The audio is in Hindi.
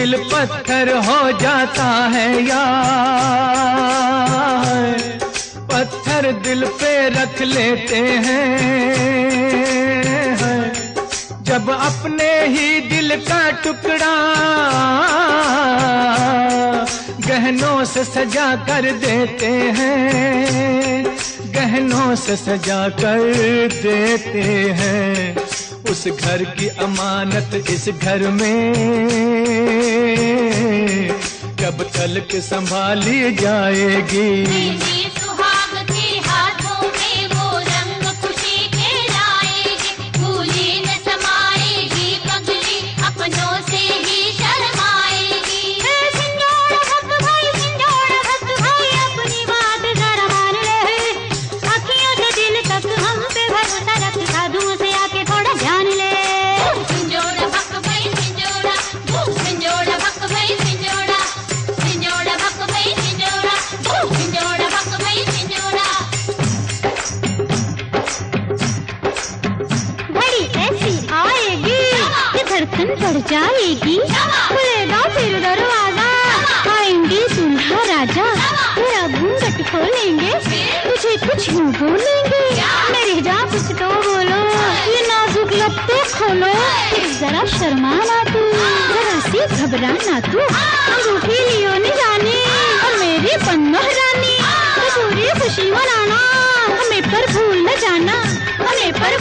दिल पत्थर हो जाता है यार, पत्थर दिल पे रख लेते हैं। जब अपने ही दिल का टुकड़ा गहनों से सजा कर देते हैं, गहनों से सजा कर देते हैं। उस घर की अमानत इस घर में कब तक संभाली जाएगी। बढ़ जाएगी, खुलेगा फिर दरवाजा, आएंगे दूल्हा राजा, तेरा घूंघट खोलेंगे, तुझे कुछ यूं बोलेंगे, मेरे जा कुछ तो बोलो, ये नाजुक लब तो खोलो, जरा शर्माना तू, जरा सी घबराना तू, अंगूठी लियो न जाने और मेरी पन्नो रानी, पूरी खुशी मनाना, हमें पर भूल न जाना, हमें पर